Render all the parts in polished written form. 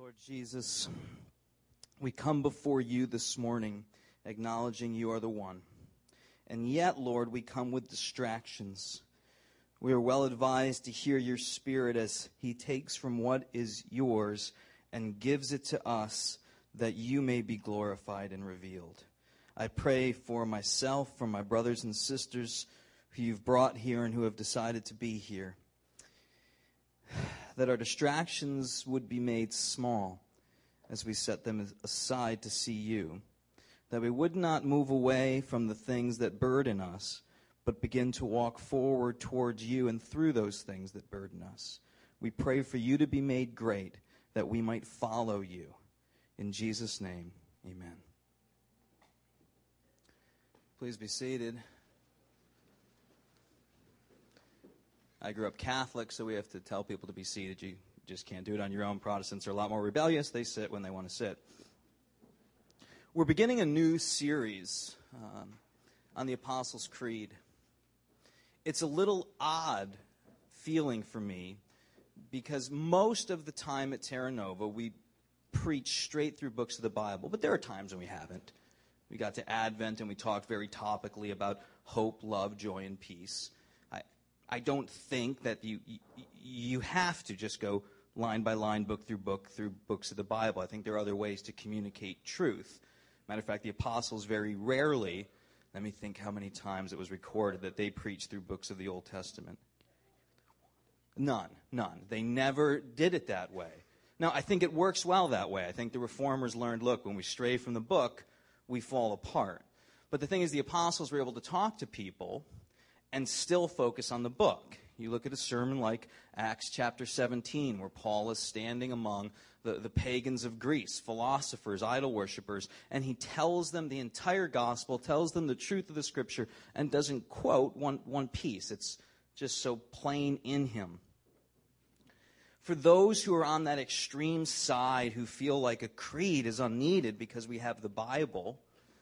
Lord Jesus, we come before you this morning acknowledging you are the one. And yet, Lord, we come with distractions. We are well advised to hear your Spirit as he takes from what is yours and gives it to us that you may be glorified and revealed. I pray for myself, for my brothers and sisters who you've brought here and who have decided to be here, that our distractions would be made small as we set them aside to see you, that we would not move away from the things that burden us, but begin to walk forward towards you and through those things that burden us. We pray for you to be made great, that we might follow you. In Jesus' name, amen. Please be seated. I grew up Catholic, so we have to tell people to be seated. You just can't do it on your own. Protestants are a lot more rebellious. They sit when they want to sit. We're beginning a new series on the Apostles' Creed. It's a little odd feeling for me because most of the time at Terra Nova, we preach straight through books of the Bible, but there are times when we haven't. We got to Advent and we talked very topically about hope, love, joy, and peace. I don't think that you have to just go line by line, book through books of the Bible. I think there are other ways to communicate truth. Matter of fact, the apostles very rarely, let me think how many times it was recorded that they preached through books of the Old Testament. None. They never did it that way. Now, I think it works well that way. I think the reformers learned, look, when we stray from the book, we fall apart. But the thing is, the apostles were able to talk to people and still focus on the book. You look at a sermon like Acts chapter 17, where Paul is standing among the pagans of Greece, philosophers, idol worshippers, and he tells them the entire gospel, tells them the truth of the scripture, and doesn't quote one piece. It's just so plain in him. For those who are on that extreme side, who feel like a creed is unneeded because we have the Bible,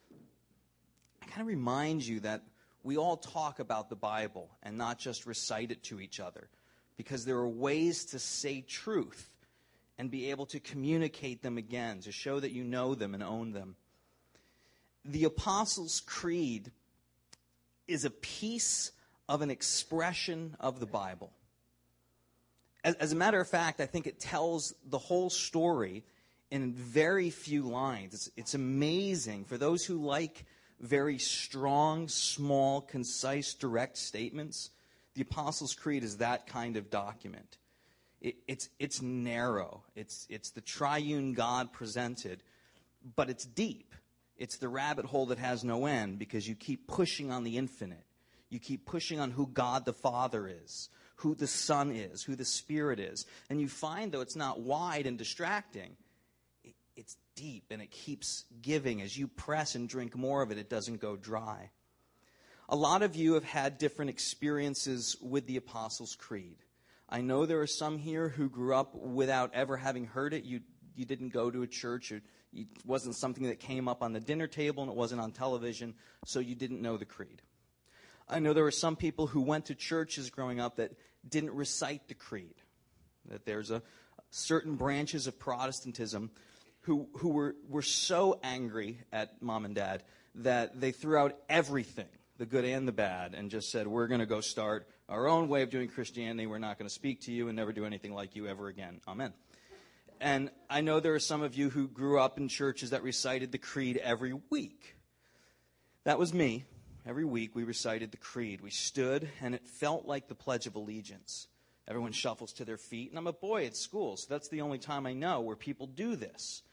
I kind of remind you that we all talk about the Bible and not just recite it to each other, because there are ways to say truth and be able to communicate them again, to show that you know them and own them. The Apostles' Creed is a piece of an expression of the Bible. As a matter of fact, I think it tells the whole story in very few lines. It's amazing for those who like very strong, small, concise, direct statements. The Apostles' Creed is that kind of document. It's narrow. It's the triune God presented, but it's deep. It's the rabbit hole that has no end because you keep pushing on the infinite. You keep pushing on who God the Father is, who the Son is, who the Spirit is. And you find, though it's not wide and distracting, it's deep and it keeps giving. As you press and drink more of it, it doesn't go dry. A lot of you have had different experiences with the Apostles' Creed. I know there are some here who grew up without ever having heard it. You didn't go to a church, or it wasn't something that came up on the dinner table, and it wasn't on television, so you didn't know the creed. I know there were some people who went to churches growing up that didn't recite the creed, that there's certain branches of Protestantism who were so angry at mom and dad that they threw out everything, the good and the bad, and just said, we're going to go start our own way of doing Christianity. We're not going to speak to you and never do anything like you ever again. Amen. And I know there are some of you who grew up in churches that recited the creed every week. That was me. Every week we recited the creed. We stood, and it felt like the Pledge of Allegiance. Everyone shuffles to their feet, and I'm a boy at school, so that's the only time I know where people do this.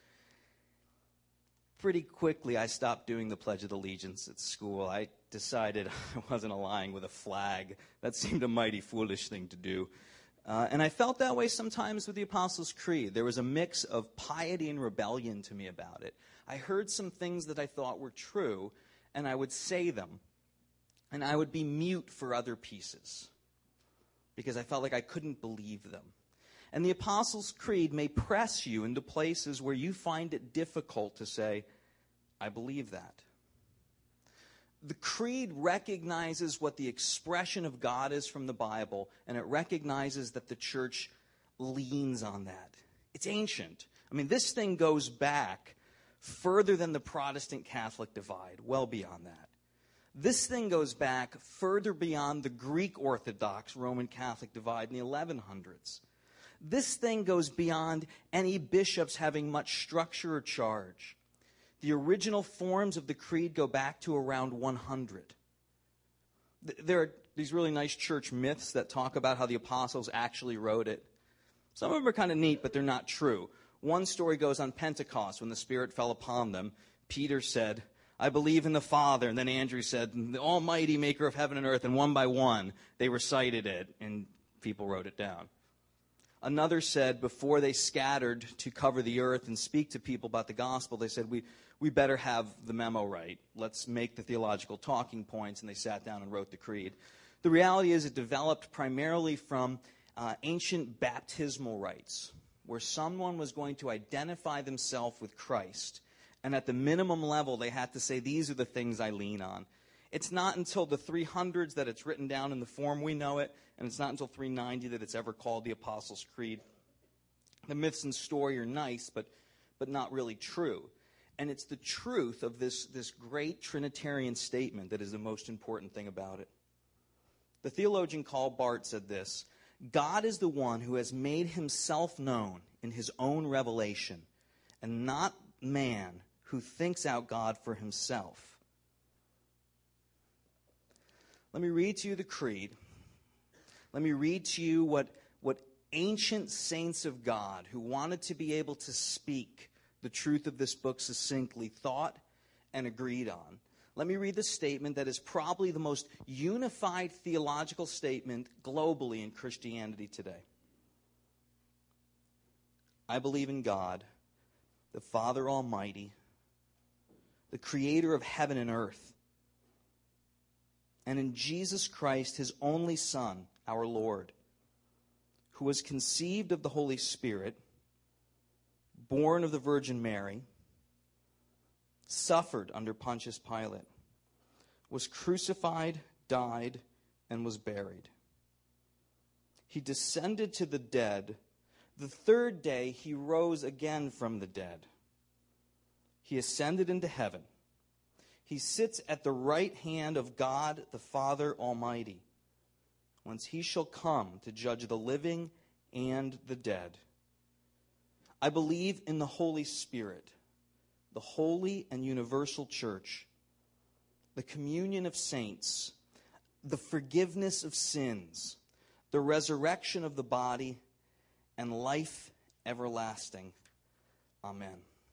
Pretty quickly, I stopped doing the Pledge of Allegiance at school. I decided I wasn't aligning with a flag. That seemed a mighty foolish thing to do. And I felt that way sometimes with the Apostles' Creed. There was a mix of piety and rebellion to me about it. I heard some things that I thought were true, and I would say them. And I would be mute for other pieces because I felt like I couldn't believe them. And the Apostles' Creed may press you into places where you find it difficult to say, I believe that. The Creed recognizes what the expression of God is from the Bible, and it recognizes that the church leans on that. It's ancient. I mean, this thing goes back further than the Protestant-Catholic divide, well beyond that. This thing goes back further beyond the Greek Orthodox Roman Catholic divide in the 1100s. This thing goes beyond any bishops having much structure or charge. The original forms of the creed go back to around 100. There are these really nice church myths that talk about how the apostles actually wrote it. Some of them are kind of neat, but they're not true. One story goes on Pentecost, when the Spirit fell upon them. Peter said, I believe in the Father. And then Andrew said, the Almighty Maker of heaven and earth. And one by one, they recited it, and people wrote it down. Another said, before they scattered to cover the earth and speak to people about the gospel, they said, we better have the memo right. Let's make the theological talking points. And they sat down and wrote the creed. The reality is it developed primarily from ancient baptismal rites, where someone was going to identify themselves with Christ. And at the minimum level, they had to say, these are the things I lean on. It's not until the 300s that it's written down in the form we know it, and it's not until 390 that it's ever called the Apostles' Creed. The myths and story are nice, but not really true. And it's the truth of this great Trinitarian statement that is the most important thing about it. The theologian Karl Barth said this, God is the one who has made himself known in his own revelation, and not man who thinks out God for himself. Let me read to you the creed. Let me read to you what ancient saints of God who wanted to be able to speak the truth of this book succinctly thought and agreed on. Let me read the statement that is probably the most unified theological statement globally in Christianity today. I believe in God, the Father Almighty, the creator of heaven and earth, and in Jesus Christ, his only Son, our Lord, who was conceived of the Holy Spirit, born of the Virgin Mary, suffered under Pontius Pilate, was crucified, died, and was buried. He descended to the dead. The third day he rose again from the dead. He ascended into heaven. He sits at the right hand of God the Father Almighty, whence he shall come to judge the living and the dead. I believe in the Holy Spirit, the holy and universal church, the communion of saints, the forgiveness of sins, the resurrection of the body, and life everlasting. Amen.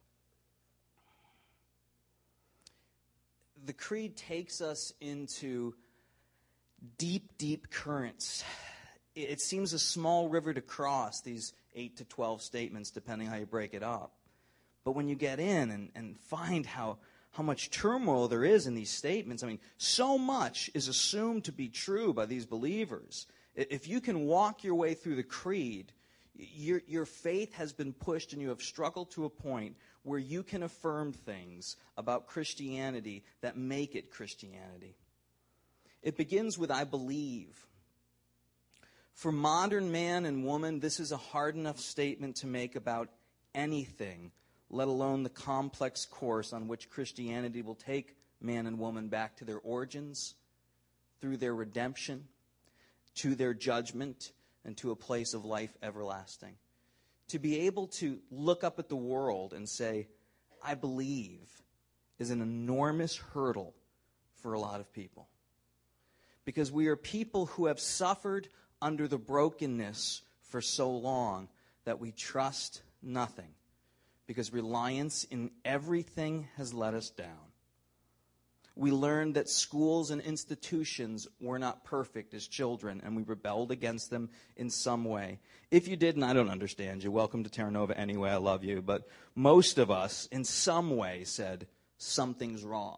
The creed takes us into deep, deep currents. It seems a small river to cross, these 8 to 12 statements, depending how you break it up. But when you get in and find how much turmoil there is in these statements, I mean, so much is assumed to be true by these believers. If you can walk your way through the creed, your faith has been pushed and you have struggled to a point where you can affirm things about Christianity that make it Christianity. It begins with, I believe. For modern man and woman, this is a hard enough statement to make about anything, let alone the complex course on which Christianity will take man and woman back to their origins, through their redemption, to their judgment, and to a place of life everlasting. To be able to look up at the world and say, I believe, is an enormous hurdle for a lot of people. Because we are people who have suffered under the brokenness for so long that we trust nothing. Because reliance in everything has let us down. We learned that schools and institutions were not perfect as children, and we rebelled against them in some way. If you didn't, I don't understand you. Welcome to Terra Nova anyway, I love you. But most of us, in some way, said, something's wrong.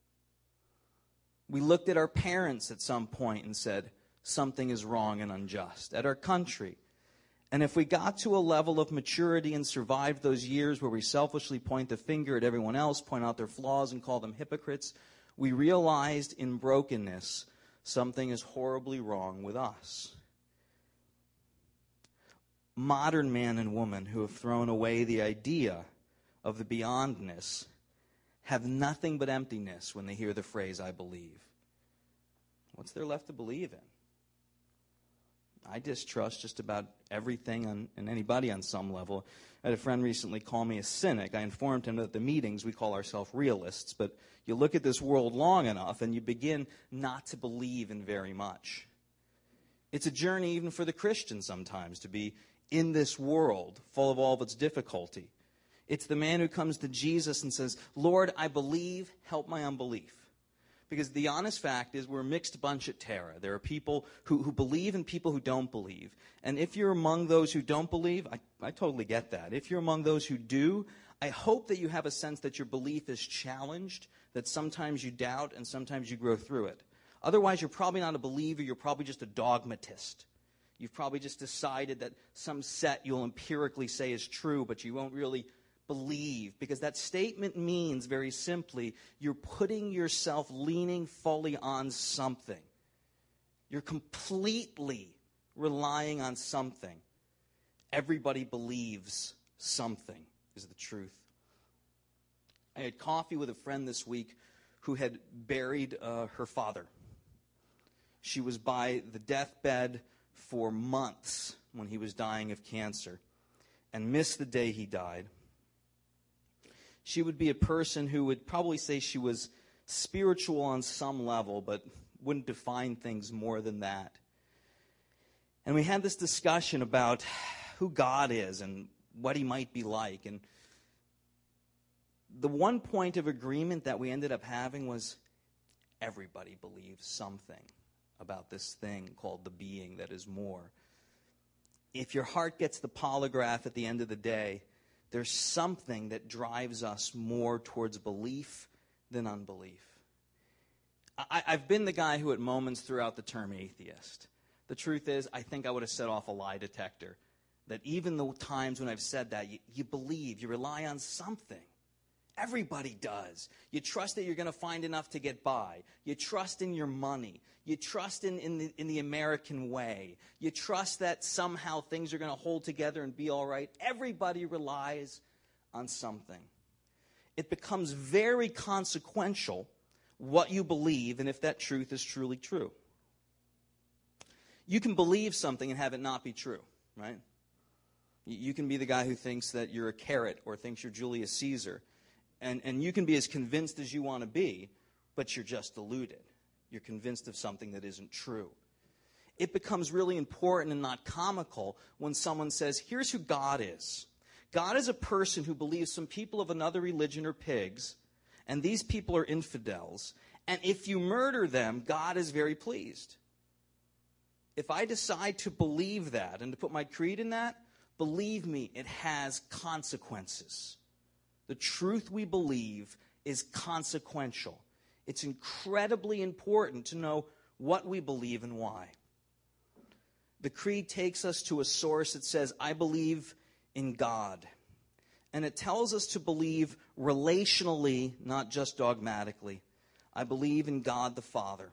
We looked at our parents at some point and said, something is wrong and unjust. At our country. And if we got to a level of maturity and survived those years where we selfishly point the finger at everyone else, point out their flaws and call them hypocrites, we realized in brokenness something is horribly wrong with us. modern man and woman who have thrown away the idea of the beyondness have nothing but emptiness when they hear the phrase, I believe. What's there left to believe in? I distrust just about everything and anybody on some level. I had a friend recently call me a cynic. I informed him that at the meetings we call ourselves realists, but you look at this world long enough and you begin not to believe in very much. It's a journey even for the Christian sometimes to be in this world full of all of its difficulty. It's the man who comes to Jesus and says, Lord, I believe, help my unbelief. Because the honest fact is we're a mixed bunch at Terra. There are people who believe and people who don't believe. And if you're among those who don't believe, I totally get that. If you're among those who do, I hope that you have a sense that your belief is challenged, that sometimes you doubt and sometimes you grow through it. Otherwise, you're probably not a believer. You're probably just a dogmatist. You've probably just decided that some set you'll empirically say is true, but you won't really believe, because that statement means very simply you're putting yourself leaning fully on something. You're completely relying on something. Everybody believes something is the truth. I had coffee with a friend this week who had buried her father. She was by the deathbed for months when he was dying of cancer and missed the day he died. She would be a person who would probably say she was spiritual on some level, but wouldn't define things more than that. And we had this discussion about who God is and what he might be like. And the one point of agreement that we ended up having was everybody believes something about this thing called the being that is more. If your heart gets the polygraph at the end of the day, there's something that drives us more towards belief than unbelief. I've been the guy who at moments threw out the term atheist. The truth is, I think I would have set off a lie detector. That even the times when I've said that, you believe, you rely on something. Everybody does. You trust that you're going to find enough to get by. You trust in your money. You trust in the American way. You trust that somehow things are going to hold together and be all right. Everybody relies on something. It becomes very consequential what you believe and if that truth is truly true. You can believe something and have it not be true, right? You can be the guy who thinks that you're a carrot or thinks you're Julius Caesar. And you can be as convinced as you want to be, but you're just deluded. You're convinced of something that isn't true. It becomes really important and not comical when someone says, here's who God is. God is a person who believes some people of another religion are pigs, and these people are infidels. And if you murder them, God is very pleased. If I decide to believe that and to put my creed in that, believe me, it has consequences. The truth we believe is consequential. It's incredibly important to know what we believe and why. The creed takes us to a source that says, I believe in God. And it tells us to believe relationally, not just dogmatically. I believe in God the Father.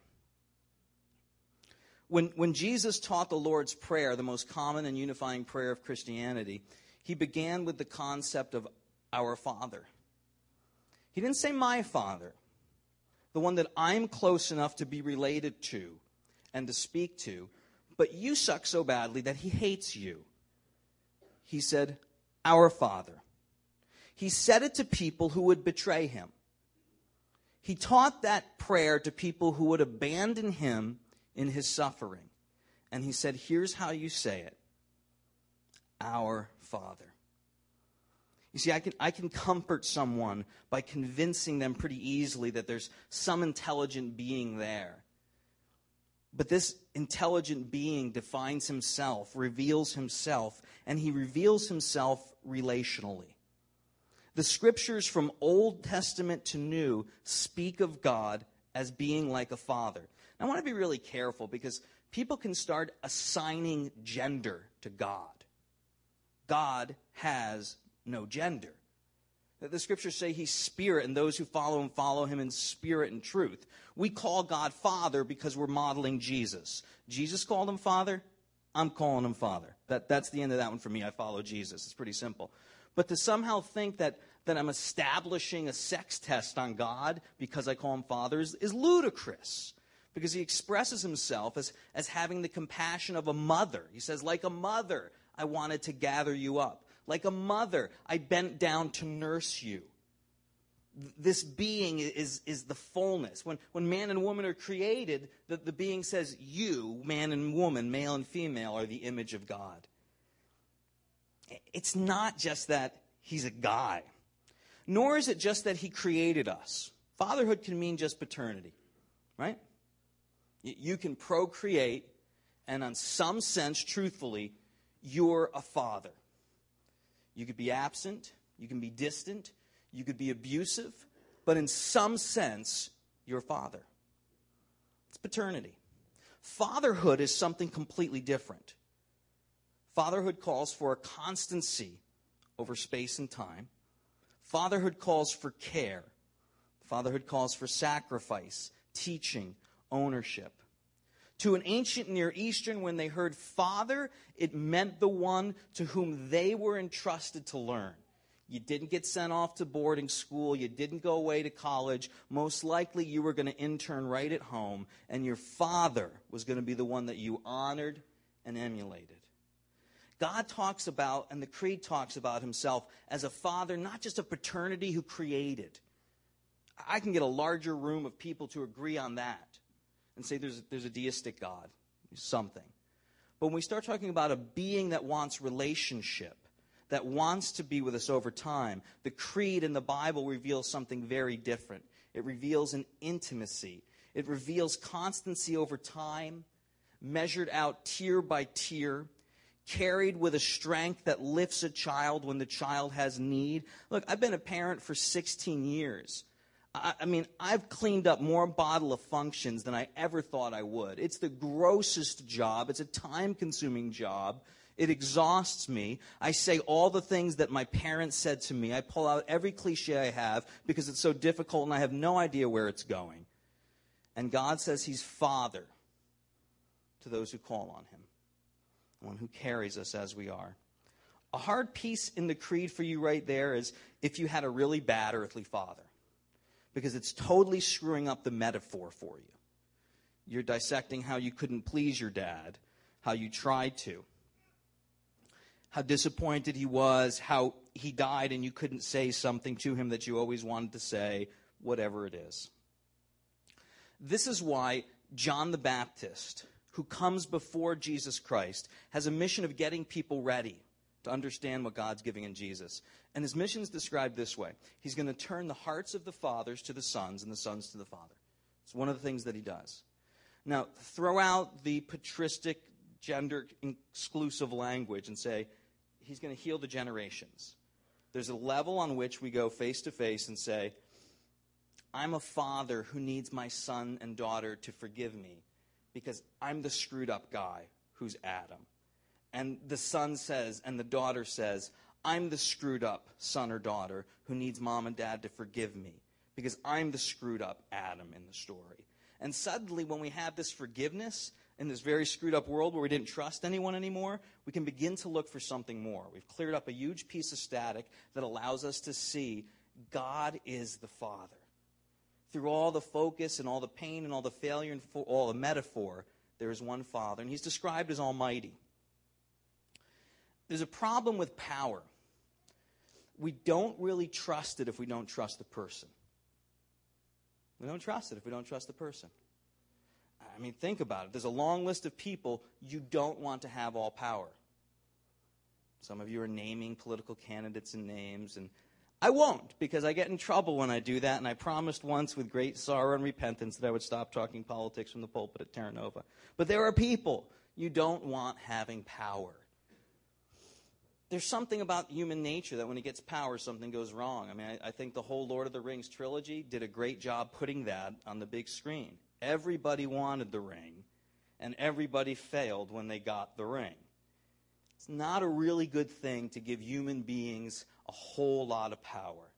When Jesus taught the Lord's Prayer, the most common and unifying prayer of Christianity, he began with the concept of our Father. He didn't say my Father, the one that I'm close enough to be related to and to speak to, but you suck so badly that he hates you. He said, our Father. He said it to people who would betray him. He taught that prayer to people who would abandon him in his suffering. And he said, here's how you say it. Our Father. You see, I can comfort someone by convincing them pretty easily that there's some intelligent being there. But this intelligent being defines himself, reveals himself, and he reveals himself relationally. The scriptures from Old Testament to New speak of God as being like a father. I want to be really careful because people can start assigning gender to God. God has no gender. The scriptures say he's spirit, and those who follow him in spirit and truth. We call God Father because we're modeling Jesus. Jesus called him Father. I'm calling him Father. That's the end of that one for me. I follow Jesus. It's pretty simple. But to somehow think that I'm establishing a sex test on God because I call him Father is ludicrous. Because he expresses himself as having the compassion of a mother. He says, like a mother, I wanted to gather you up. Like a mother, I bent down to nurse you. This being is the fullness. When man and woman are created, the being says, you, man and woman, male and female, are the image of God. It's not just that he's a guy. Nor is it just that he created us. Fatherhood can mean just paternity, right? You can procreate, and in some sense, truthfully, you're a father. You could be absent, you can be distant, you could be abusive, but in some sense, you're a father. It's paternity. Fatherhood is something completely different. Fatherhood calls for a constancy over space and time. Fatherhood calls for care. Fatherhood calls for sacrifice, teaching, ownership. To an ancient Near Eastern, when they heard father, it meant the one to whom they were entrusted to learn. You didn't get sent off to boarding school. You didn't go away to college. Most likely you were going to intern right at home, and your father was going to be the one that you honored and emulated. God talks about, and the Creed talks about himself as a father, not just of paternity who created. I can get a larger room of people to agree on that and say there's a deistic God, something. But when we start talking about a being that wants relationship, that wants to be with us over time, the Creed in the Bible reveals something very different. It reveals an intimacy. It reveals constancy over time, measured out tier by tier, carried with a strength that lifts a child when the child has need. Look, I've been a parent for 16 years. I mean, I've cleaned up more bottle of functions than I ever thought I would. It's the grossest job. It's a time-consuming job. It exhausts me. I say all the things that my parents said to me. I pull out every cliche I have because it's so difficult and I have no idea where it's going. And God says he's Father to those who call on him, the one who carries us as we are. A hard piece in the Creed for you right there is if you had a really bad earthly father, because it's totally screwing up the metaphor for you. You're dissecting how you couldn't please your dad, how you tried to, how disappointed he was, how he died and you couldn't say something to him that you always wanted to say, whatever it is. This is why John the Baptist, who comes before Jesus Christ, has a mission of getting people ready to understand what God's giving in Jesus. And his mission is described this way. He's going to turn the hearts of the fathers to the sons and the sons to the father. It's one of the things that he does. Now, throw out the patristic, gender-exclusive language and say, he's going to heal the generations. There's a level on which we go face to face and say, I'm a father who needs my son and daughter to forgive me because I'm the screwed up guy who's Adam. And the son says, and the daughter says, I'm the screwed up son or daughter who needs mom and dad to forgive me because I'm the screwed up Adam in the story. And suddenly when we have this forgiveness in this very screwed up world where we didn't trust anyone anymore, we can begin to look for something more. We've cleared up a huge piece of static that allows us to see God is the Father. Through all the focus and all the pain and all the failure and all the metaphor, there is one Father, and he's described as Almighty. There's a problem with power. We don't really trust it if we don't trust the person. We don't trust it if we don't trust the person. I mean, think about it. There's a long list of people you don't want to have all power. Some of you are naming political candidates and names, and I won't because I get in trouble when I do that, and I promised once with great sorrow and repentance that I would stop talking politics from the pulpit at Terra Nova. But there are people you don't want having power. There's something about human nature that when it gets power, something goes wrong. I mean, I think the whole Lord of the Rings trilogy did a great job putting that on the big screen. Everybody wanted the ring, and everybody failed when they got the ring. It's not a really good thing to give human beings a whole lot of power.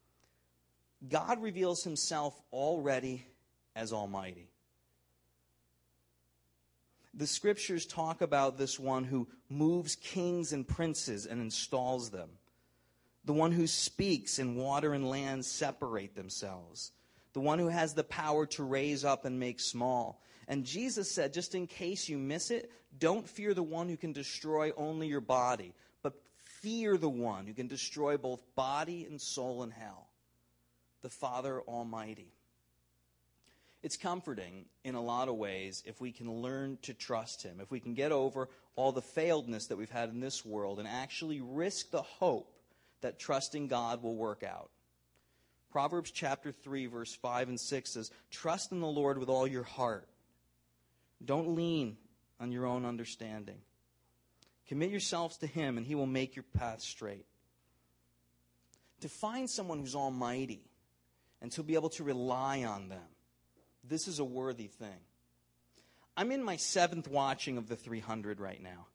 God reveals himself already as Almighty. The scriptures talk about this one who moves kings and princes and installs them. The one who speaks and water and land separate themselves. The one who has the power to raise up and make small. And Jesus said, just in case you miss it, don't fear the one who can destroy only your body, but fear the one who can destroy both body and soul in hell, the Father Almighty. It's comforting in a lot of ways if we can learn to trust him, if we can get over all the failedness that we've had in this world and actually risk the hope that trusting God will work out. Proverbs chapter 3, verse 5 and 6 says, trust in the Lord with all your heart. Don't lean on your own understanding. Commit yourselves to him, and he will make your path straight. To find someone who's almighty and to be able to rely on them, this is a worthy thing. I'm in my 7th watching of the 300 right now.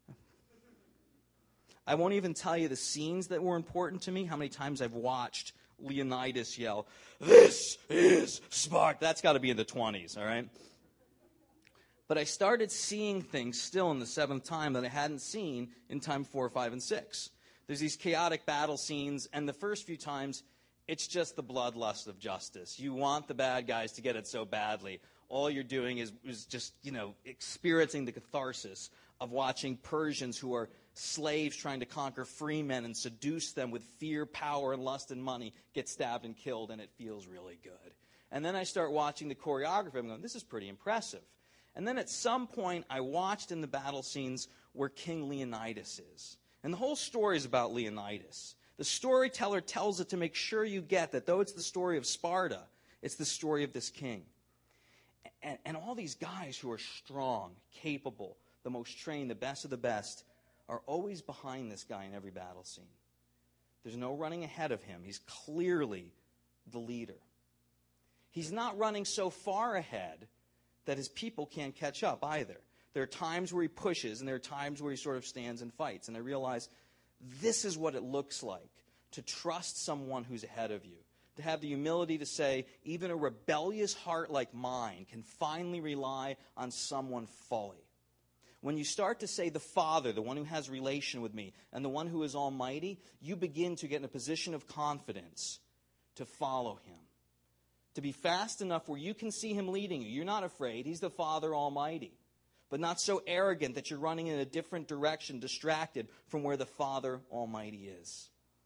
I won't even tell you the scenes that were important to me, how many times I've watched Leonidas yell, "This is Sparta." That's got to be in the 20s, all right? But I started seeing things still in the 7th time that I hadn't seen in time 4, 5, and 6. There's these chaotic battle scenes, and the first few times, it's just the bloodlust of justice. You want the bad guys to get it so badly. All you're doing is just, experiencing the catharsis of watching Persians who are slaves trying to conquer free men and seduce them with fear, power, and lust and money get stabbed and killed, and it feels really good. And then I start watching the choreography. I'm going, this is pretty impressive. And then at some point, I watched in the battle scenes where King Leonidas is. And the whole story is about Leonidas. The storyteller tells it to make sure you get that though it's the story of Sparta, it's the story of this king. And all these guys who are strong, capable, the most trained, the best of the best, are always behind this guy in every battle scene. There's no running ahead of him. He's clearly the leader. He's not running so far ahead that his people can't catch up either. There are times where he pushes, and there are times where he sort of stands and fights. And I realize this is what it looks like to trust someone who's ahead of you. To have the humility to say, even a rebellious heart like mine can finally rely on someone fully. When you start to say the Father, the one who has relation with me, and the one who is almighty, you begin to get in a position of confidence to follow him. To be fast enough where you can see him leading you. You're not afraid. He's the Father Almighty. But not so arrogant that you're running in a different direction, distracted from where the Father Almighty is.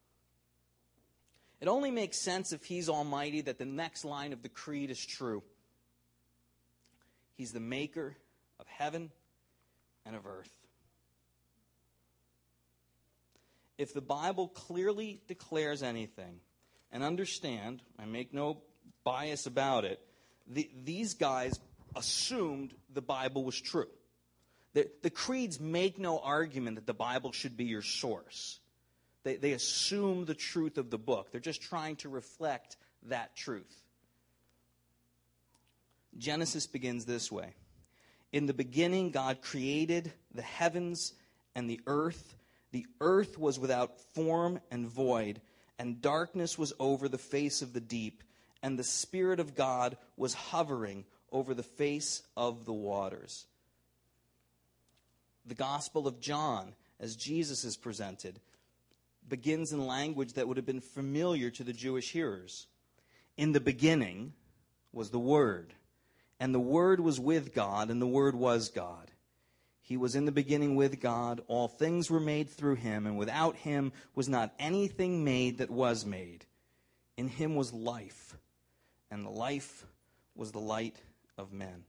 It only makes sense if he's almighty that the next line of the creed is true. He's the maker of heaven and of earth. If the Bible clearly declares anything, and understand, I make no bias about it, these guys assumed the Bible was true. The creeds make no argument that the Bible should be your source. They assume the truth of the book. They're just trying to reflect that truth. Genesis begins this way. In the beginning, God created the heavens and the earth. The earth was without form and void, and darkness was over the face of the deep, and the Spirit of God was hovering over the face of the waters. The Gospel of John, as Jesus is presented, begins in language that would have been familiar to the Jewish hearers. In the beginning was the Word, and the Word was with God, and the Word was God. He was in the beginning with God. All things were made through him, and without him was not anything made that was made. In him was life, and the life was the light of men.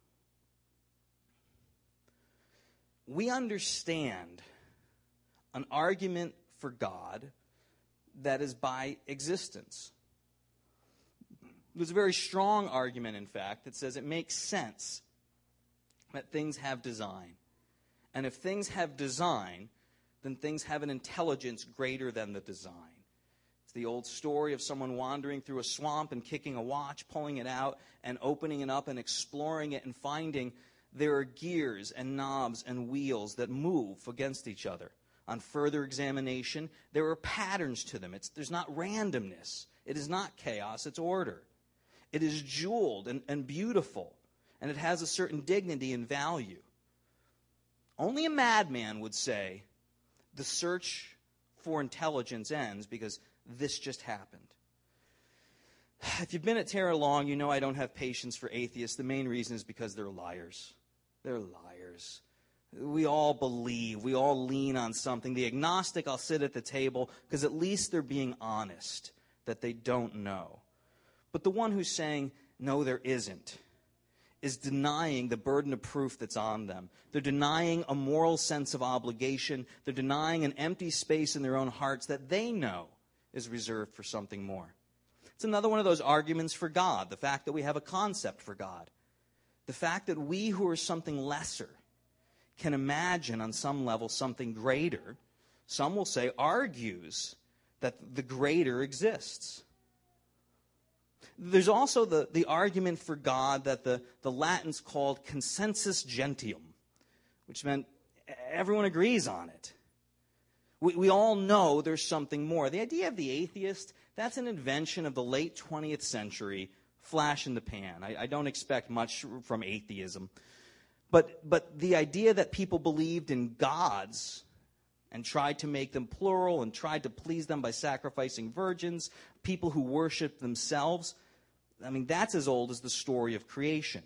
We understand an argument for God that is by existence. There's a very strong argument, in fact, that says it makes sense that things have design. And if things have design, then things have an intelligence greater than the design. It's the old story of someone wandering through a swamp and kicking a watch, pulling it out, and opening it up and exploring it and finding there are gears and knobs and wheels that move against each other. On further examination, there are patterns to them. There's not randomness. It is not chaos. It's order. It is jeweled and beautiful, and it has a certain dignity and value. Only a madman would say the search for intelligence ends because this just happened. If you've been at Terra long, you know I don't have patience for atheists. The main reason is because they're liars. They're liars. We all believe. We all lean on something. The agnostic, I'll sit at the table because at least they're being honest that they don't know. But the one who's saying, no, there isn't, is denying the burden of proof that's on them. They're denying a moral sense of obligation. They're denying an empty space in their own hearts that they know is reserved for something more. It's another one of those arguments for God, the fact that we have a concept for God. The fact that we who are something lesser can imagine on some level something greater, some will say argues that the greater exists. There's also the argument for God that the Latins called consensus gentium, which meant everyone agrees on it. We all know there's something more. The idea of the atheist, that's an invention of the late 20th century, flash in the pan. I don't expect much from atheism. But the idea that people believed in gods and tried to make them plural and tried to please them by sacrificing virgins, people who worshiped themselves, I mean, that's as old as the story of creation.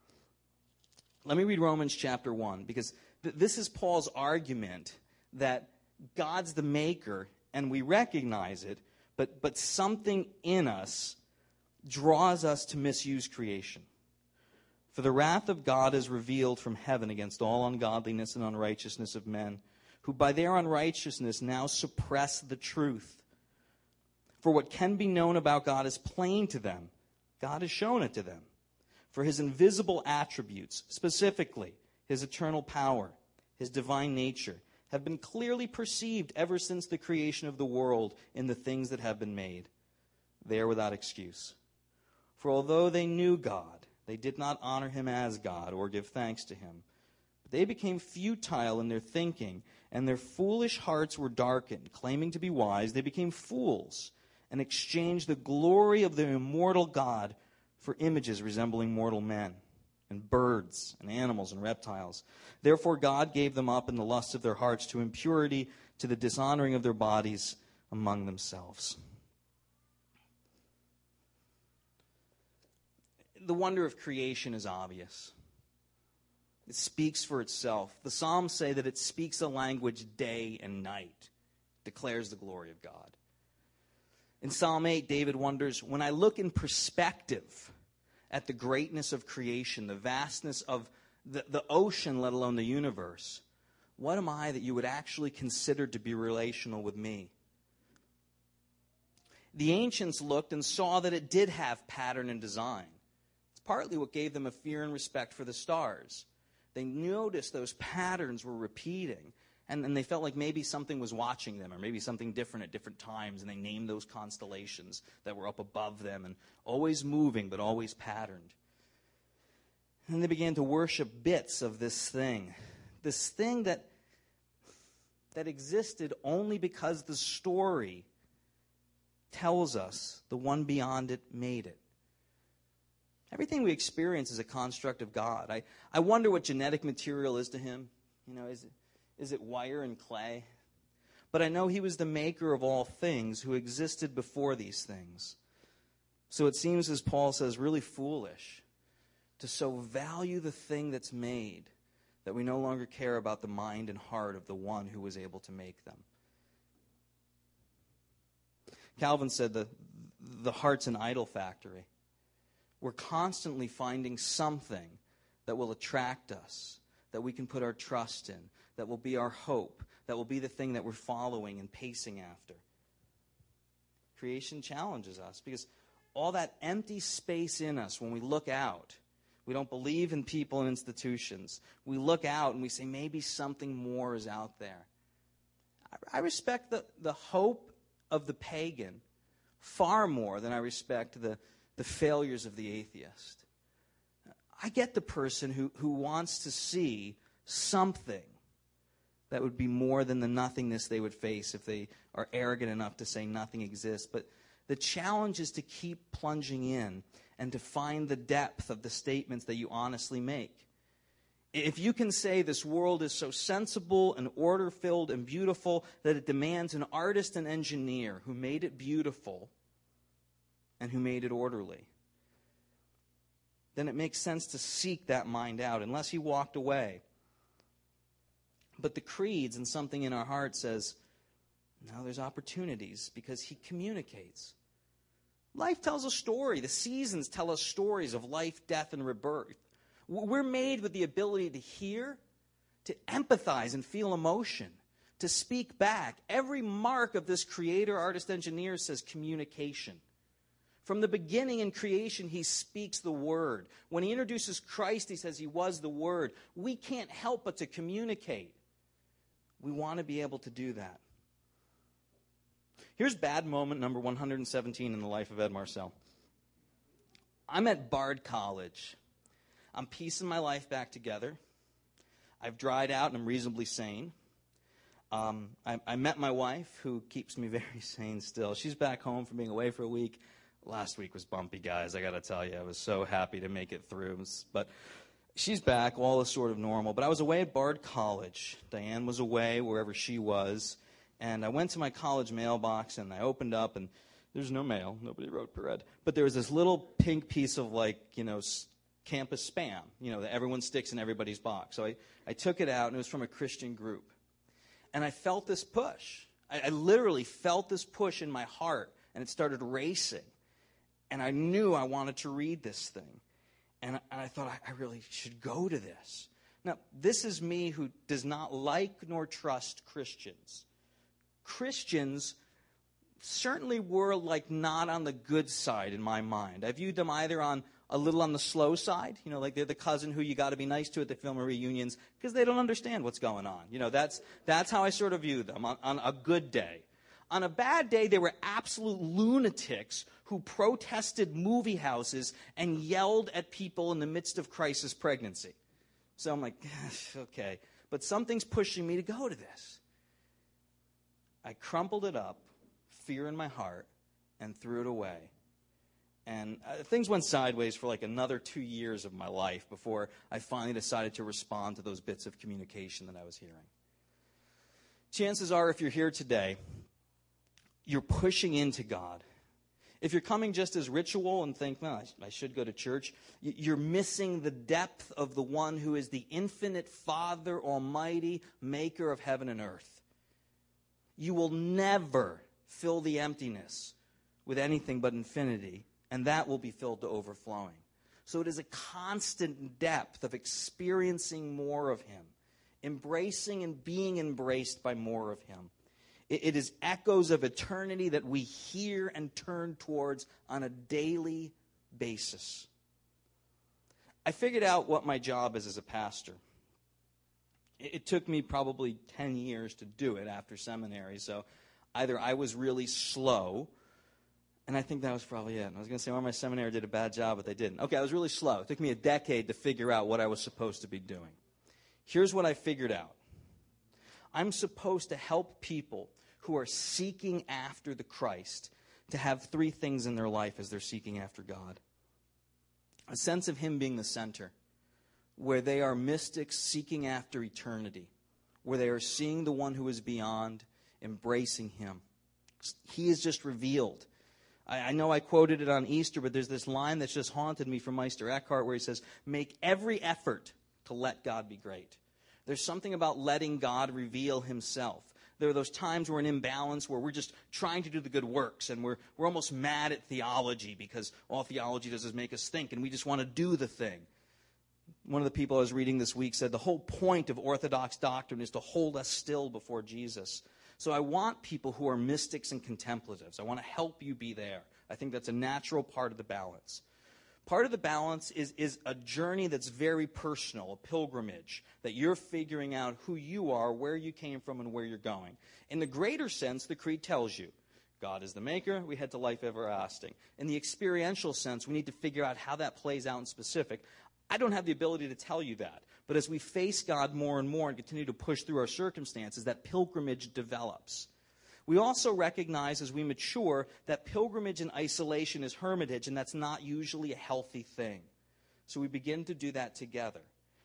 Let me read Romans chapter 1, because this is Paul's argument that God's the maker and we recognize it, but something in us draws us to misuse creation. For the wrath of God is revealed from heaven against all ungodliness and unrighteousness of men, who by their unrighteousness now suppress the truth. For what can be known about God is plain to them. God has shown it to them. For his invisible attributes, specifically his eternal power, his divine nature, have been clearly perceived ever since the creation of the world in the things that have been made. They are without excuse. For although they knew God, they did not honor him as God or give thanks to him. But they became futile in their thinking, and their foolish hearts were darkened. Claiming to be wise, they became fools and exchanged the glory of the immortal God for images resembling mortal men and birds and animals and reptiles. Therefore God gave them up in the lust of their hearts to impurity, to the dishonoring of their bodies among themselves. The wonder of creation is obvious. It speaks for itself. The Psalms say that it speaks a language day and night, declares the glory of God. In Psalm 8, David wonders, when I look in perspective at the greatness of creation, the vastness of the ocean, let alone the universe, what am I that you would actually consider to be relational with me? The ancients looked and saw that it did have pattern and design. Partly what gave them a fear and respect for the stars. They noticed those patterns were repeating, and they felt like maybe something was watching them, or maybe something different at different times, and they named those constellations that were up above them, and always moving, but always patterned. And they began to worship bits of this thing that existed only because the story tells us the one beyond it made it. Everything we experience is a construct of God. I wonder what genetic material is to him. You know, is it wire and clay? But I know he was the maker of all things who existed before these things. So it seems, as Paul says, really foolish to so value the thing that's made that we no longer care about the mind and heart of the one who was able to make them. Calvin said the heart's an idol factory. We're constantly finding something that will attract us, that we can put our trust in, that will be our hope, that will be the thing that we're following and pacing after. Creation challenges us because all that empty space in us when we look out, we don't believe in people and institutions. We look out and we say maybe something more is out there. I respect the hope of the pagan far more than I respect the failures of the atheist. I get the person who wants to see something that would be more than the nothingness they would face if they are arrogant enough to say nothing exists. But the challenge is to keep plunging in and to find the depth of the statements that you honestly make. If you can say this world is so sensible and order-filled and beautiful that it demands an artist and engineer who made it beautiful and who made it orderly, then it makes sense to seek that mind out, unless he walked away. But the creeds and something in our heart says, no, there's opportunities because he communicates. Life tells a story. The seasons tell us stories of life, death, and rebirth. We're made with the ability to hear, to empathize and feel emotion, to speak back. Every mark of this creator, artist, engineer says communication. From the beginning in creation, he speaks the word. When he introduces Christ, he says he was the word. We can't help but to communicate. We want to be able to do that. Here's bad moment number 117 in the life of Ed Marcel. I'm at Bard College. I'm piecing my life back together. I've dried out and I'm reasonably sane. I met my wife, who keeps me very sane still. She's back home from being away for a week. Last week was bumpy, guys. I got to tell you, I was so happy to make it through. But she's back. All is sort of normal. But I was away at Bard College. Diane was away wherever she was. And I went to my college mailbox, and I opened up, and there's no mail. Nobody wrote per ed. But there was this little pink piece of, campus spam, that everyone sticks in everybody's box. So I took it out, and it was from a Christian group. And I felt this push. I literally felt this push in my heart, and it started racing. And I knew I wanted to read this thing. And I thought, I really should go to this. Now, this is me who does not like nor trust Christians. Christians certainly were not on the good side in my mind. I viewed them either on a little on the slow side, like they're the cousin who you got to be nice to at the family reunions because they don't understand what's going on. That's how I sort of view them on a good day. On a bad day, they were absolute lunatics who protested movie houses and yelled at people in the midst of crisis pregnancy. So I'm like, okay, but something's pushing me to go to this. I crumpled it up, fear in my heart, and threw it away. And things went sideways for another 2 years of my life before I finally decided to respond to those bits of communication that I was hearing. Chances are, if you're here today, you're pushing into God. If you're coming just as ritual and think, well, I should go to church, you're missing the depth of the one who is the infinite Father, Almighty, maker of heaven and earth. You will never fill the emptiness with anything but infinity, and that will be filled to overflowing. So it is a constant depth of experiencing more of him, embracing and being embraced by more of him. It is echoes of eternity that we hear and turn towards on a daily basis. I figured out what my job is as a pastor. It took me probably 10 years to do it after seminary, so either I was really slow, and I think that was probably it. I was going to say, well, my seminary did a bad job, but they didn't. Okay, I was really slow. It took me a decade to figure out what I was supposed to be doing. Here's what I figured out. I'm supposed to help people who are seeking after the Christ to have three things in their life as they're seeking after God. A sense of him being the center, where they are mystics seeking after eternity, where they are seeing the one who is beyond, embracing him. He is just revealed. I know I quoted it on Easter, but there's this line that's just haunted me from Meister Eckhart where he says, make every effort to let God be great. There's something about letting God reveal himself. There are those times we're in imbalance where we're just trying to do the good works and we're almost mad at theology because all theology does is make us think and we just want to do the thing. One of the people I was reading this week said the whole point of Orthodox doctrine is to hold us still before Jesus. So I want people who are mystics and contemplatives. I want to help you be there. I think that's a natural part of the balance. Part of the balance is a journey that's very personal, a pilgrimage, that you're figuring out who you are, where you came from, and where you're going. In the greater sense, the Creed tells you, God is the maker, we head to life everlasting. In the experiential sense, we need to figure out how that plays out in specific. I don't have the ability to tell you that. But as we face God more and more and continue to push through our circumstances, that pilgrimage develops. We also recognize as we mature that pilgrimage in isolation is hermitage, and that's not usually a healthy thing. So we begin to do that together.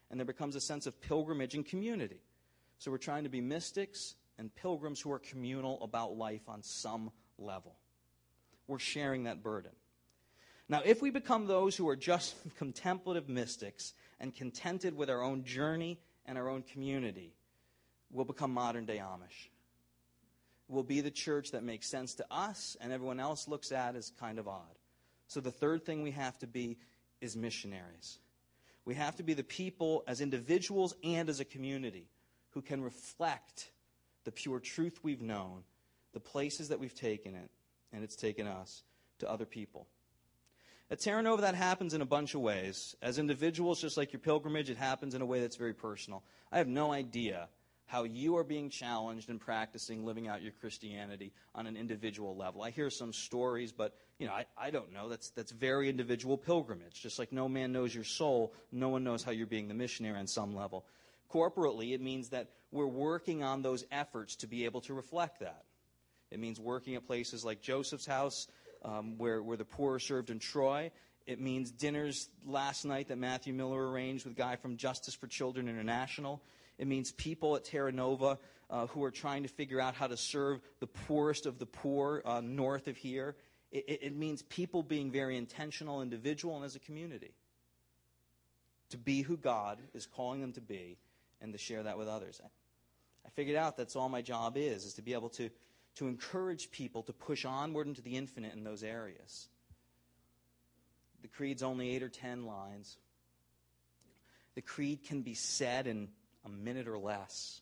and there becomes a sense of pilgrimage and community. So we're trying to be mystics and pilgrims who are communal about life on some level. We're sharing that burden. Now, if we become those who are just contemplative mystics and contented with our own journey and our own community, we'll become modern-day Amish. We'll be the church that makes sense to us and everyone else looks at as kind of odd. So the third thing we have to be is missionaries. We have to be the people as individuals and as a community who can reflect the pure truth we've known, the places that we've taken it, and it's taken us, to other people. At Terra Nova, that happens in a bunch of ways. As individuals, just like your pilgrimage, it happens in a way that's very personal. I have no idea how you are being challenged in practicing living out your Christianity on an individual level. I hear some stories, but I don't know. That's very individual pilgrimage. Just like no man knows your soul, no one knows how you're being the missionary on some level. Corporately, it means that we're working on those efforts to be able to reflect that. It means working at places like Joseph's House, where the poor are served in Troy. It means dinners last night that Matthew Miller arranged with a guy from Justice for Children International. It means people at Terra Nova who are trying to figure out how to serve the poorest of the poor north of here. It means people being very intentional, individual, and as a community to be who God is calling them to be and to share that with others. I figured out that's all my job is to be able to encourage people to push onward into the infinite in those areas. The creed's only 8 or 10 lines. The creed can be said in a minute or less.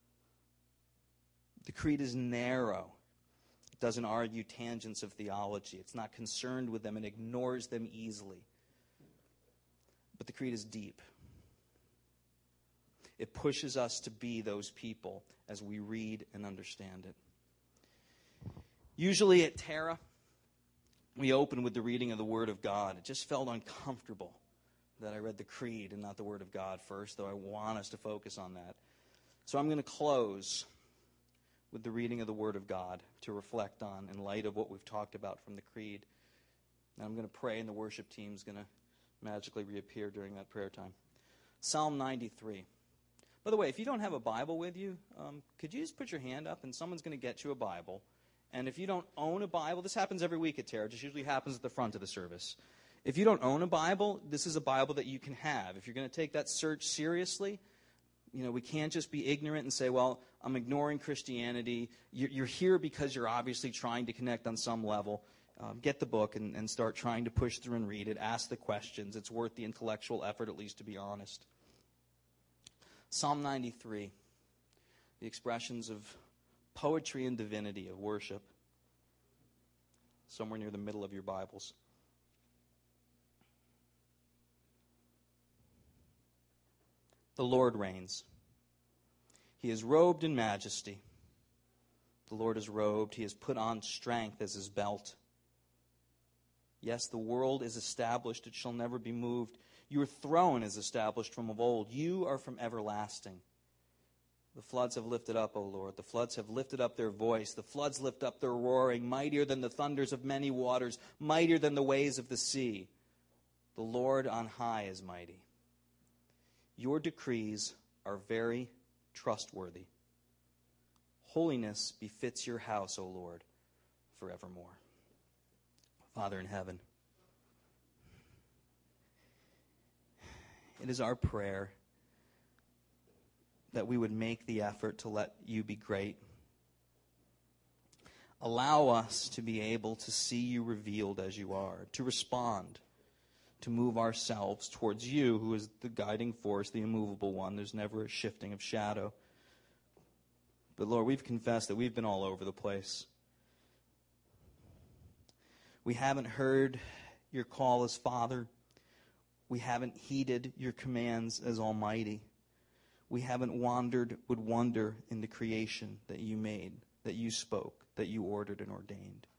The creed is narrow. It doesn't argue tangents of theology. It's not concerned with them and ignores them easily. But the creed is deep. It pushes us to be those people as we read and understand it. Usually at Terra, we open with the reading of the Word of God. It just felt uncomfortable that I read the Creed and not the Word of God first, though I want us to focus on that. So I'm going to close with the reading of the Word of God to reflect on in light of what we've talked about from the Creed. And I'm going to pray, and the worship team's going to magically reappear during that prayer time. Psalm 93. By the way, if you don't have a Bible with you, could you just put your hand up, and someone's going to get you a Bible. And if you don't own a Bible, this happens every week at Terra. It just usually happens at the front of the service. If you don't own a Bible, this is a Bible that you can have. If you're going to take that search seriously, we can't just be ignorant and say, well, I'm ignoring Christianity. You're here because you're obviously trying to connect on some level. Get the book and start trying to push through and read it. Ask the questions. It's worth the intellectual effort, at least, to be honest. Psalm 93, the expressions of poetry and divinity of worship, somewhere near the middle of your Bibles. The Lord reigns. He is robed in majesty. The Lord is robed. He has put on strength as his belt. Yes, the world is established. It shall never be moved. Your throne is established from of old. You are from everlasting. The floods have lifted up, O Lord. The floods have lifted up their voice. The floods lift up their roaring, mightier than the thunders of many waters, mightier than the waves of the sea. The Lord on high is mighty. Your decrees are very trustworthy. Holiness befits your house, O Lord, forevermore. Father in heaven, it is our prayer that we would make the effort to let you be great. Allow us to be able to see you revealed as you are, to respond, to move ourselves towards you, who is the guiding force, the immovable one. There's never a shifting of shadow. But Lord, we've confessed that we've been all over the place. We haven't heard your call as Father. We haven't heeded your commands as Almighty. We haven't wandered with wonder in the creation that you made, that you spoke, that you ordered and ordained.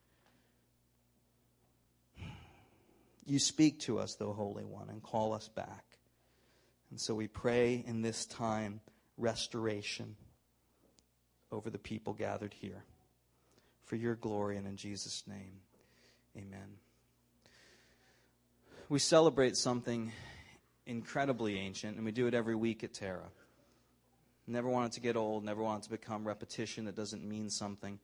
You speak to us, though, Holy One, and call us back. And so we pray in this time restoration over the people gathered here. For your glory and in Jesus' name, amen. We celebrate something incredibly ancient, and we do it every week at Terra. Never want it to get old, never want it to become repetition that doesn't mean something.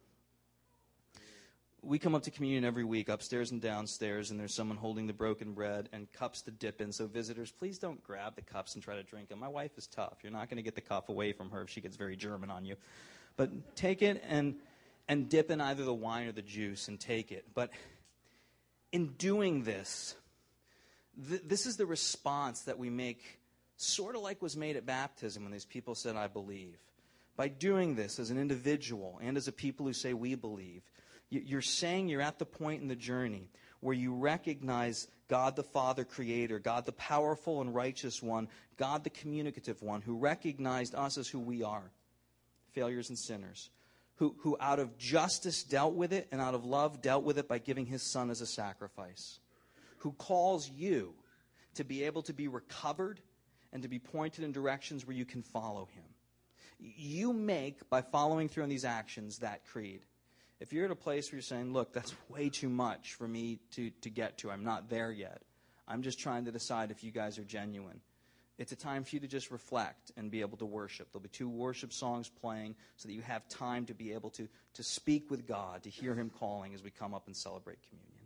We come up to communion every week, upstairs and downstairs, and there's someone holding the broken bread and cups to dip in. So visitors, please don't grab the cups and try to drink them. My wife is tough. You're not going to get the cup away from her if she gets very German on you. But take it and dip in either the wine or the juice and take it. But in doing this, this is the response that we make, sort of like was made at baptism when these people said, I believe. By doing this as an individual and as a people who say we believe, you're saying you're at the point in the journey where you recognize God the Father Creator, God the powerful and righteous one, God the communicative one, who recognized us as who we are, failures and sinners, who out of justice dealt with it and out of love dealt with it by giving his son as a sacrifice, who calls you to be able to be recovered and to be pointed in directions where you can follow him. You make, by following through on these actions, that creed. If you're at a place where you're saying, look, that's way too much for me to get to. I'm not there yet. I'm just trying to decide if you guys are genuine. It's a time for you to just reflect and be able to worship. There'll be 2 worship songs playing so that you have time to be able to speak with God, to hear him calling as we come up and celebrate communion.